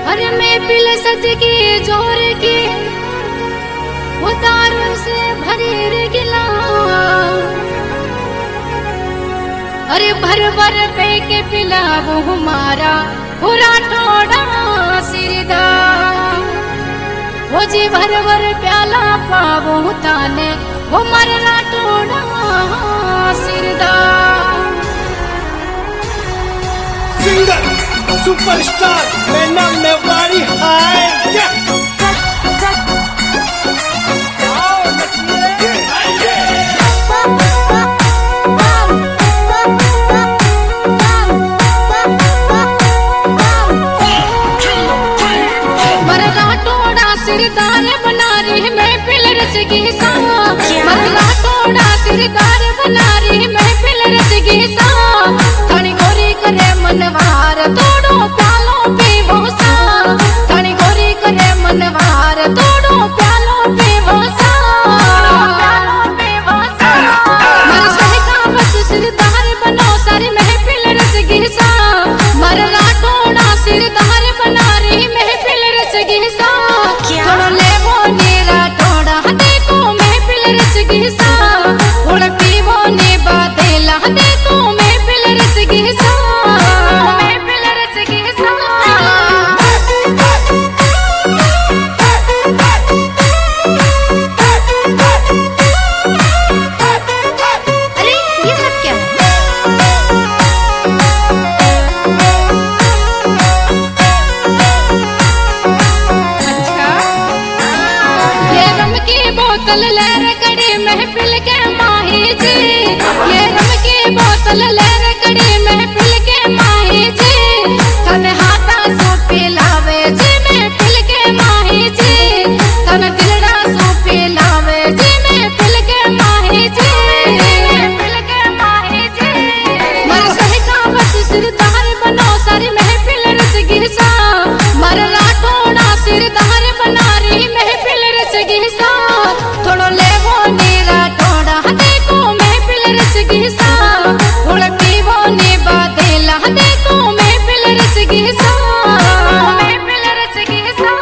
अरे मैं पिल सज की जोर की उतारू से भरी रे गिला। अरे भर भर पे के पिला वो हमारा पूरा ठोड़ा सिरदा। वो जी भर भर प्याला पावो ताने वो मरना ठोड़ा सिरदा। सिंगर सुपरस्टार मैना मेवाड़ी हाय सिरदार बना रही मैं पिल रच की सा। मरना तोड़ा सिरदार बना रही मैं पिल रच की सा। थनी गोरी करे मनवार तोड़ो प्यालो पीवो सा। थनी गोरी करे मनवार तोड़ो प्यालो पीवो सा। मर सहकावत सिरदार बनो सारी मैं पिल रच की सा। मरना तोड़ा सिरदार बना रही मैं पिल रच की सा। बोतल ले रकड़ी महफिल के माही जी। ये रम की बोतल ले रकड़ी महफिल के माही जी। तन हाथा सो पिलावे जी महफिल के माही जी। तन दिलड़ा सो पिलावे जी महफिल के माही जी। महफिल के माही जी मर सहकावत सिरदार बनो सारी महफिल रच गिसा। मर लाटोड़ा सिरदार बना रही महफिल रच गिसा। थोड़ो लेवो नीरा टोड़ा देखो महफिल रच गिसा। थोड़ा पीवो ने बादेला देखो महफिल रच गिसा। महफिल रच गिसा।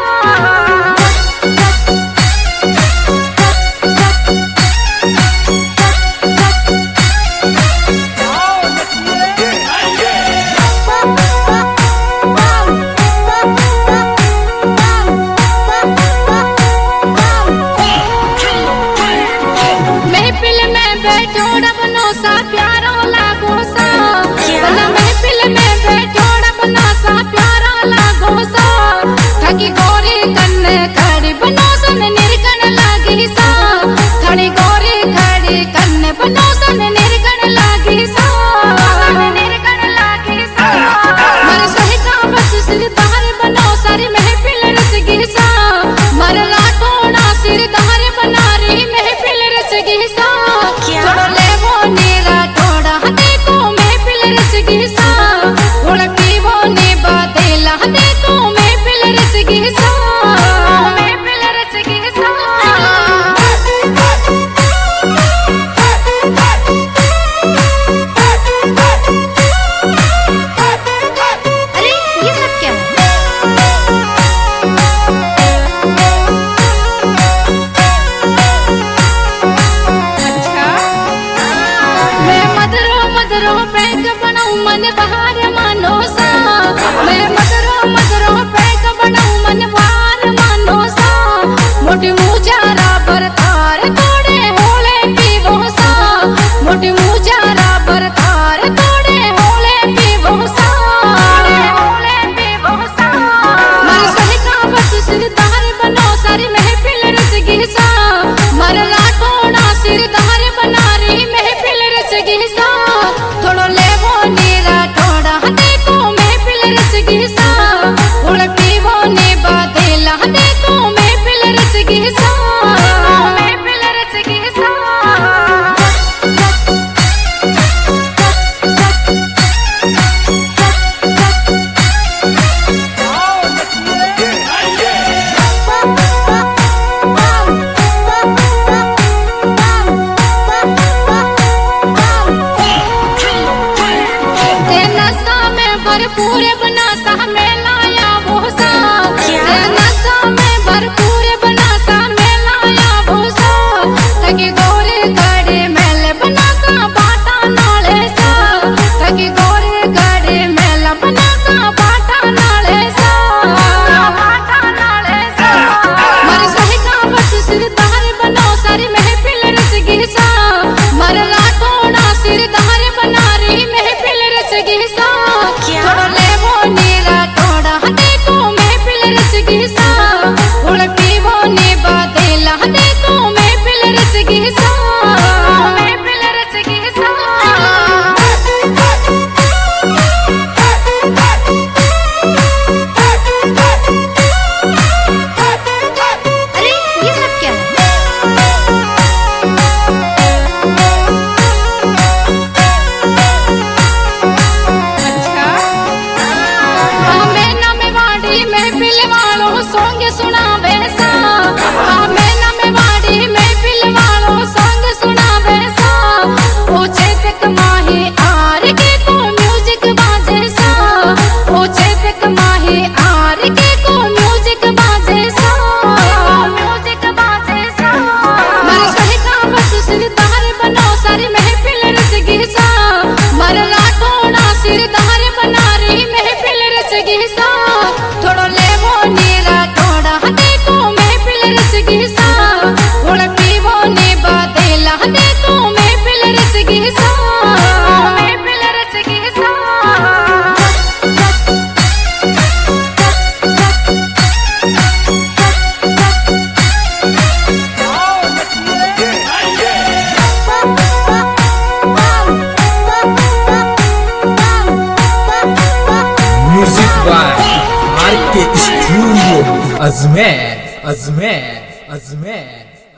महफिल में बैठोड़ा बनो सा प्यारा लागो सा। बना महफिल में बैठोड़ा बना सा प्यारा लागो सा। थकी गोरी कन्ने खड़ी बनो सन निर्गण लागी सा। थनी गोरी खड़ी कन्ने बनो सन निर्गण लागी सा। निर्गण लागी सा मर सहकावत सिरदार बनो सारी महफिल रच गिसा। मर लाटोड़ा सिरदार बना रही महफिल रच गिसा। थोड़ा लेवो नीरा टोड़ा देखो महफिल रच गिसा। थोड़ा पीवो ने बादेला देखो महफिल रच गिसा। महफिल रच गिसा। अरे ये सब क्या है? मदरो पैक बनाऊं मन बहार मानो सा। मैं मदरो पैक बनाऊं मन बहार मानो सा। मोटी मुजारा बरतार तोड़े होले पीवो सा। मोटी मुजारा बरतार तोड़े होले पीवो सा। होले पीवो सा मर सहकावत सिरदार बनो सारी महफिल रच गिसा। मर लाटोड़ा सिरदार बना रही महफिल रच गिसा। थोड़ो लेवो नीरा टोड़ा देखो महफिल रच गिसा। थोड़ा पीवो ने बादेला देखो महफिल रच गिसा। महफिल रच गिसा। भरपूर बना सा में लाया वो सा। by RK Studio, Ajmer.